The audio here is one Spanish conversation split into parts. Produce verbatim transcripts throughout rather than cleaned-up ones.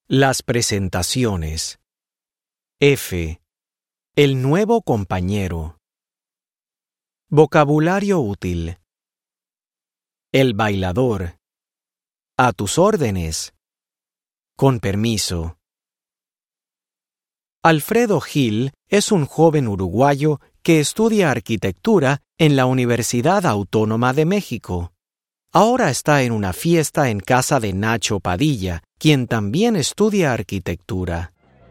Las presentaciones. F. El nuevo compañero. Vocabulario útil. El bailador. A tus órdenes. Con permiso. Alfredo Gil es un joven uruguayo que estudia arquitectura en la Universidad Autónoma de México. Ahora está en una fiesta en casa de Nacho Padilla, quien también estudia arquitectura.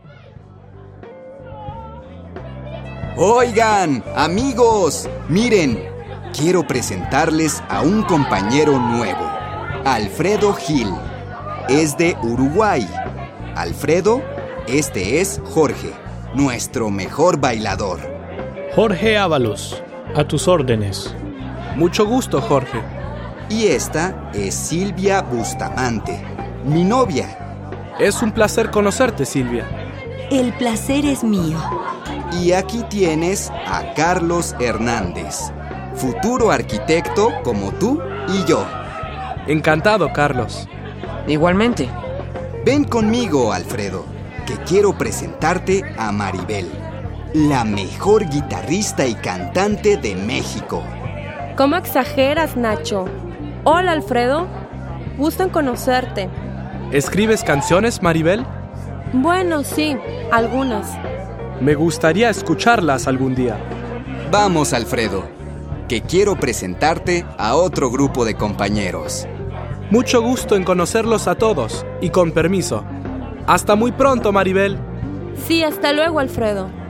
Oigan, amigos, miren, quiero presentarles a un compañero nuevo, Alfredo Gil. Es de Uruguay. Alfredo, este es Jorge, nuestro mejor bailador. Jorge Ábalos, a tus órdenes. Mucho gusto, Jorge. Y esta es Silvia Bustamante, mi novia. Es un placer conocerte, Silvia. El placer es mío. Y aquí tienes a Carlos Hernández, futuro arquitecto como tú y yo. Encantado, Carlos. Igualmente. Ven conmigo, Alfredo, que quiero presentarte a Maribel, la mejor guitarrista y cantante de México. ¿Cómo exageras, Nacho? Hola, Alfredo. Gusto en conocerte. ¿Escribes canciones, Maribel? Bueno, sí, algunas. Me gustaría escucharlas algún día. Vamos, Alfredo, que quiero presentarte a otro grupo de compañeros. Mucho gusto en conocerlos a todos, y con permiso. Hasta muy pronto, Maribel. Sí, hasta luego, Alfredo.